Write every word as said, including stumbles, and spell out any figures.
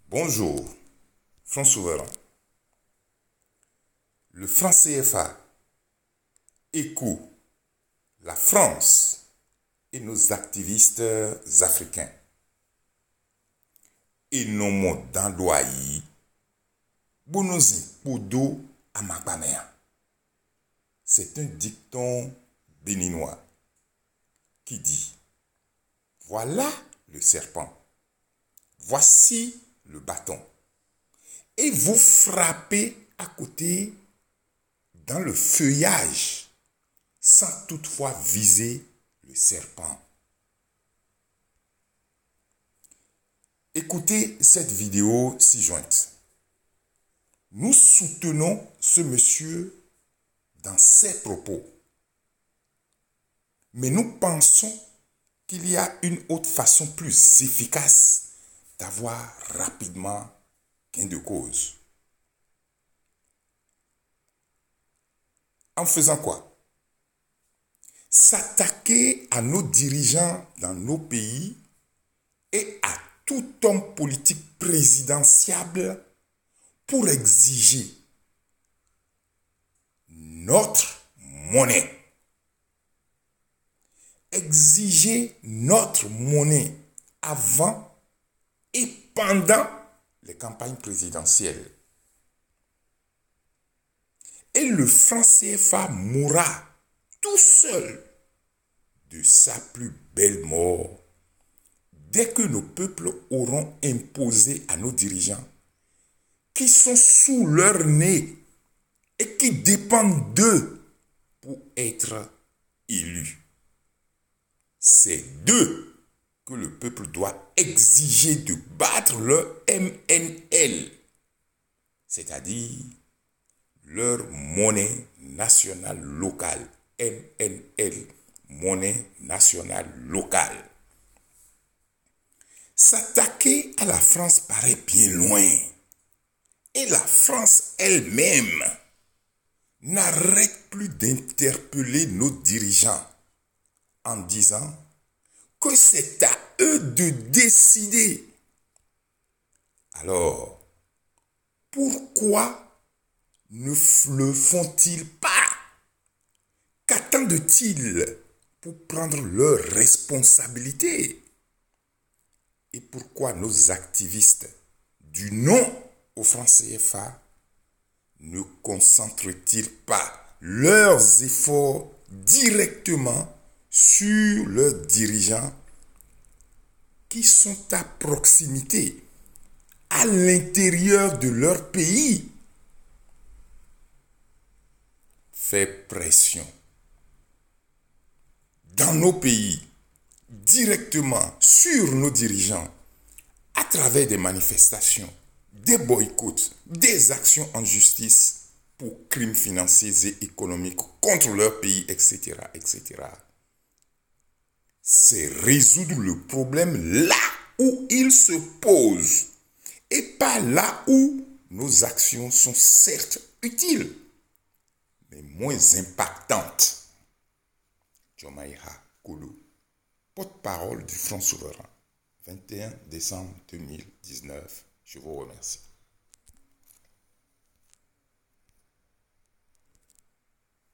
Bonjour, franc souverain. Le franc C F A, écoute la France et nos activistes africains. Et nos mots d'Andoaï, Bonozi Podo Amakbamea. C'est un dicton béninois qui dit: voilà le serpent, voici le bâton, et vous frappez à côté dans le feuillage sans toutefois viser le serpent. Écoutez cette vidéo ci-jointe. Nous soutenons ce monsieur dans ses propos, mais nous pensons qu'il y a une autre façon plus efficace d'avoir rapidement gain de cause. En faisant quoi? S'attaquer à nos dirigeants dans nos pays et à tout homme politique présidentiable pour exiger notre monnaie. Exiger notre monnaie avant et pendant les campagnes présidentielles. Et le franc C F A mourra tout seul de sa plus belle mort dès que nos peuples auront imposé à nos dirigeants, qui sont sous leur nez et qui dépendent d'eux pour être élus. C'est d'eux que le peuple doit exiger de battre leur M N L, c'est-à-dire leur monnaie nationale locale, M N L, monnaie nationale locale. S'attaquer à la France paraît bien loin. Et la France elle-même n'arrête plus d'interpeller nos dirigeants en disant que c'est à eux de décider. Alors, pourquoi ne le font-ils pas? Qu'attendent-ils pour prendre leurs responsabilités? Et pourquoi nos activistes du non au franc C F A ne concentrent-ils pas leurs efforts directement sur leurs dirigeants qui sont à proximité, à l'intérieur de leur pays? Faire pression dans nos pays, directement sur nos dirigeants, à travers des manifestations, des boycotts, des actions en justice pour crimes financiers et économiques contre leur pays, et cetera, et cetera. C'est résoudre le problème là où il se pose et pas là où nos actions sont certes utiles, mais moins impactantes. Diomaye Koulou, porte-parole du Front souverain, vingt et un décembre deux mille dix-neuf. Je vous remercie.